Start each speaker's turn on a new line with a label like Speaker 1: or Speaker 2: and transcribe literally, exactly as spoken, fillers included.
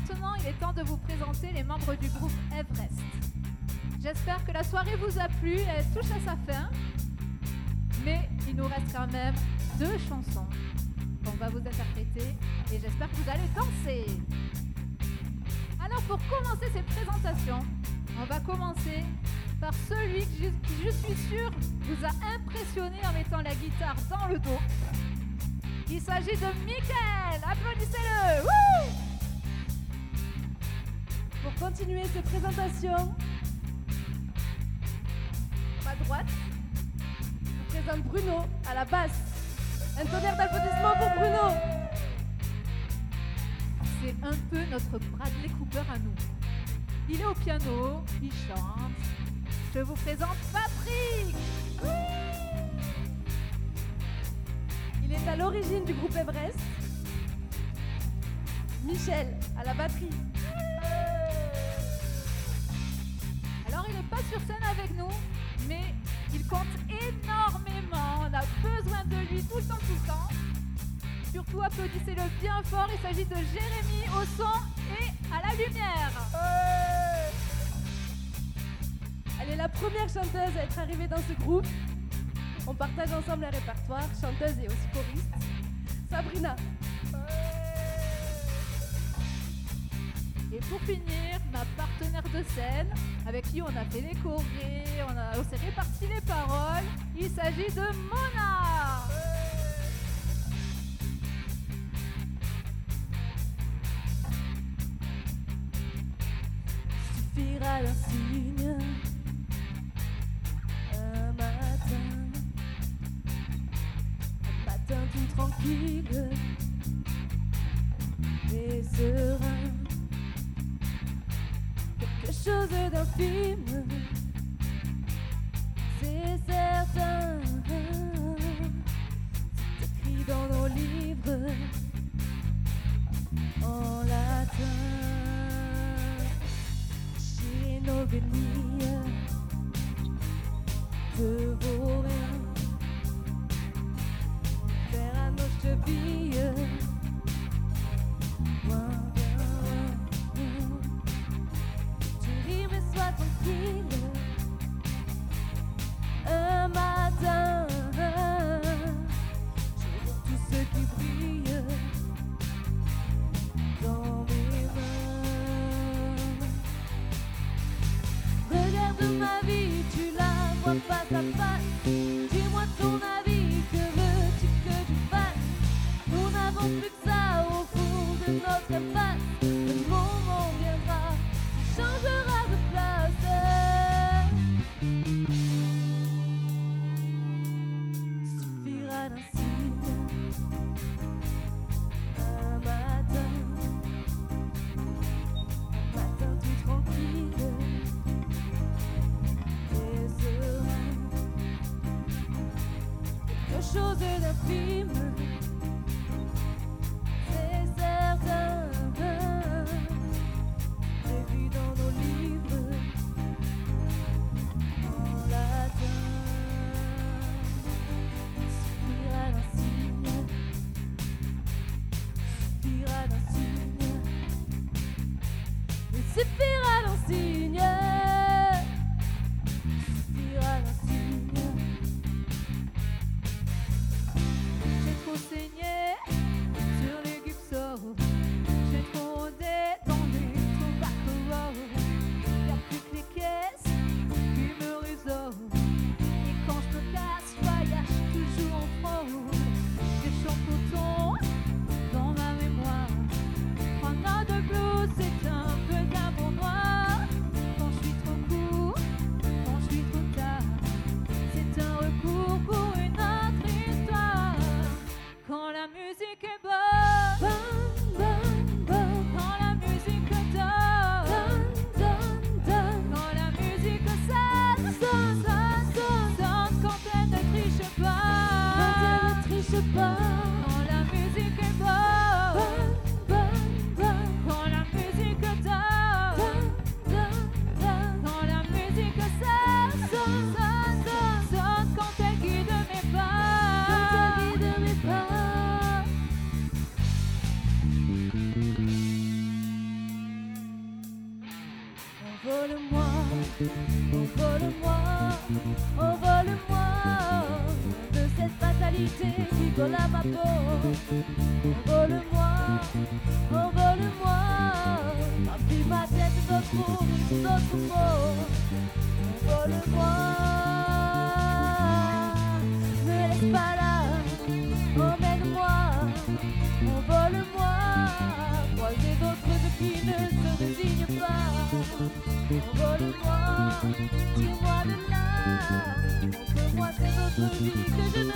Speaker 1: maintenant, il est temps de vous présenter les membres du groupe Everest. J'espère que la soirée vous a plu, elle touche à sa fin. Mais il nous reste quand même deux chansons qu'on va vous interpréter et j'espère que vous allez danser. Alors pour commencer cette présentation, on va commencer par celui qui, je, qui, je suis sûre, vous a impressionné en mettant la guitare dans le dos. Il s'agit de Mickaël, applaudissez-le. Wouh!
Speaker 2: Pour continuer cette présentation, à ma droite, je présente Bruno à la basse. Un tonnerre d'applaudissements pour Bruno.
Speaker 1: C'est un peu notre Bradley Cooper à nous. Il est au piano, il chante. Je vous présente Patrick. Oui!
Speaker 2: Il est à l'origine du groupe Everest. Michel à la batterie.
Speaker 1: Alors il n'est pas sur scène avec nous, mais il compte énormément. On a besoin de lui tout le temps, tout le temps. Surtout applaudissez-le bien fort. Il s'agit de Jérémy au son et à la lumière.
Speaker 2: Ouais. Elle est la première chanteuse à être arrivée dans ce groupe. On partage ensemble un répertoire, chanteuse et aussi choriste. Sabrina.
Speaker 1: Et pour finir, ma partenaire de scène, avec qui on a fait les chorés, on, a, on s'est réparti les paroles. Il s'agit de Mona.
Speaker 2: Suffira d'un signe, un matin, un matin tout tranquille et serein. Quelque chose d'un film, c'est certain. C'est écrit dans nos livres en latin. Chez nos guenilles de vaut rien. Faire à nos chevilles. Loin, bien loin. Tu ris mais sois tranquille. Un matin, je vois tout ce qui brille dans mes mains. Regarde ma vie, tu la vois face à face. Dis-moi ton avis, que veux-tu que je fasse? Nous n'avons plus que ça au fond de notre face. Le moment viendra, tu changeras de place. Suffira d'un signe, un matin, un matin tout tranquille et serein. Quelque chose d'un film, c'est certain. J'ai vu dans nos livres en latin. Suffira d'un signe, suffira d'un signe, il suffira d'un signe, suffira d'un signe.
Speaker 1: J'ai trop saigné sur les Gibson. J'ai trop rôdé dans les tobacco. Y'a plus que les caisses qui me résolvent. Et quand je me casse, voyage toujours en fraude. Des chants coton dans ma mémoire. Prendre de blues, c'est un peu d'amour noir. Quand je suis trop court, quand je suis trop tard, c'est un recours pour une autre histoire. Quand la musique est bonne,
Speaker 2: Bonne, bonne, bonne,
Speaker 1: quand la musique donne,
Speaker 2: donne, donne, donne.
Speaker 1: quand la musique sonne, sonne, sonne, sonne, sonne, quand elle ne triche
Speaker 2: Quand
Speaker 1: pas,
Speaker 2: elle ne triche pas.
Speaker 1: quand la musique est bonne,
Speaker 2: Bonne, bonne, bonne,
Speaker 1: quand la musique donne,
Speaker 2: donne, donne, donne.
Speaker 1: quand la musique sonne, sonne, sonne, sonne, sonne, quand elle guide mes pas,
Speaker 2: Quand elle guide mes pas. Envole-moi, envole-moi de cette fatalité qui colle à ma peau. Envole-moi, envole-moi, remplis ma tête d'autres mots, d'autres mots. Envole-moi, ne laisse pas là, emmène-moi, envole-moi, croiser d'autres qui ne se résignent pas. Envole-moi, tire-moi de là, montre-moi cette autre vie que je